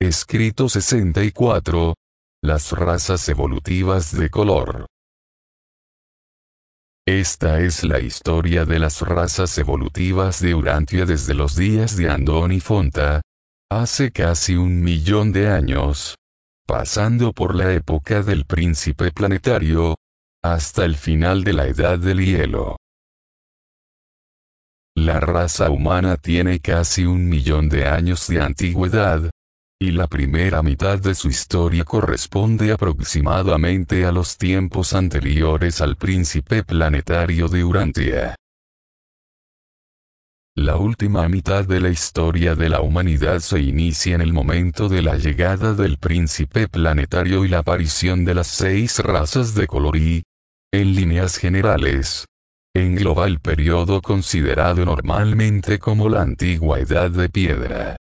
Escrito 64. Las razas evolutivas de color. Esta es la historia de las razas evolutivas de Urantia desde los días de Andoni Fonta, hace casi 1.000.000 de años, pasando por la época del príncipe planetario, hasta el final de la Edad del Hielo. La raza humana tiene casi 1.000.000 de años de antigüedad, y la primera mitad de su historia corresponde aproximadamente a los tiempos anteriores al príncipe planetario de Urantia. La última mitad de la historia de la humanidad se inicia en el momento de la llegada del príncipe planetario y la aparición de las 6 razas de color y, en líneas generales, engloba el periodo considerado normalmente como la antigua Edad de Piedra.